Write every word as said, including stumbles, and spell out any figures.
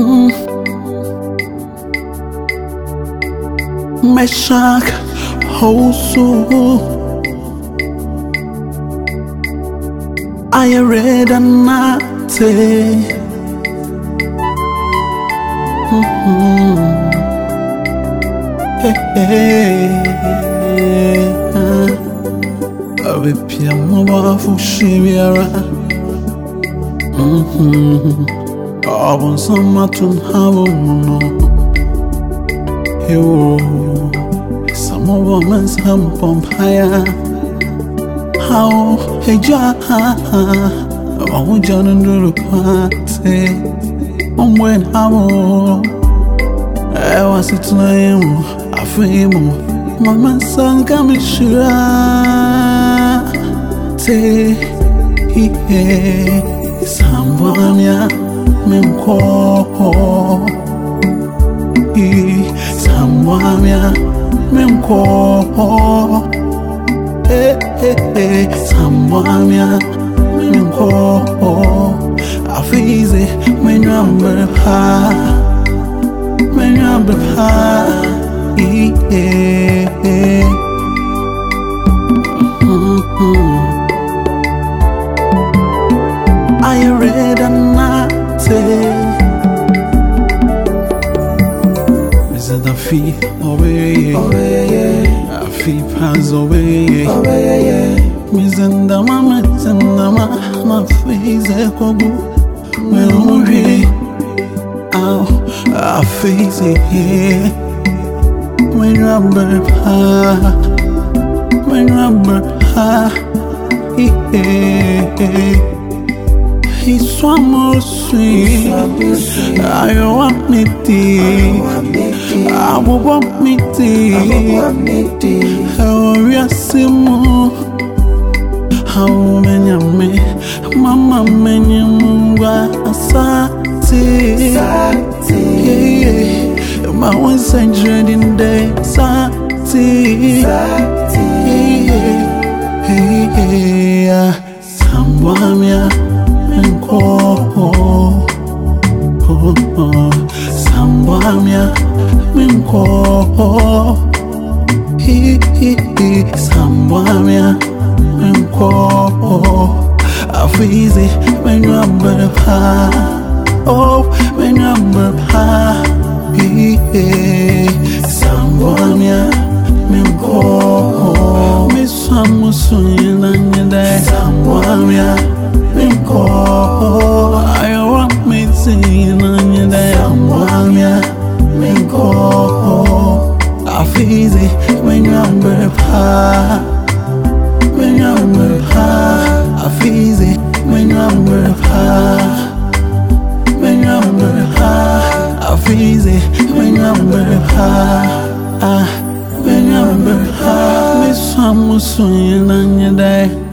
Meshach, Hosu, I read a nate. Hey, hey, Ave piamo bafu shibiara. Abon samatun hawono. Yo, some woman some pompaya. How hey ja, oh John and the party. On when how I was it time. I feel Mama sang come sure say he someone ya memko he someone ya memko eh eh someone ya memko afize my number ha my number ha yeah. Mm-hmm. I read a night. Is it a fee away? A fee pass away. Miss and the mama, and the mama face a cogu. Memory, oh, I face it. My number ha, my number ha, yeah. He's so much sweet. I want me tea. I want me tea. How are you, Simo? How many me? Mama, many munga asati. My one hundred in day, Sati, someone ya menko, someone ya menko, someone ya menko, afizi when you are pa, oh when you are pa. Someone ya menko me samusun na nyada someone ya menko I want me to na nyada someone ya menko afizi when you are pa when you are pa afizi when you are pa when you are pa afizi when you are ah when you are ah me samusun na nyada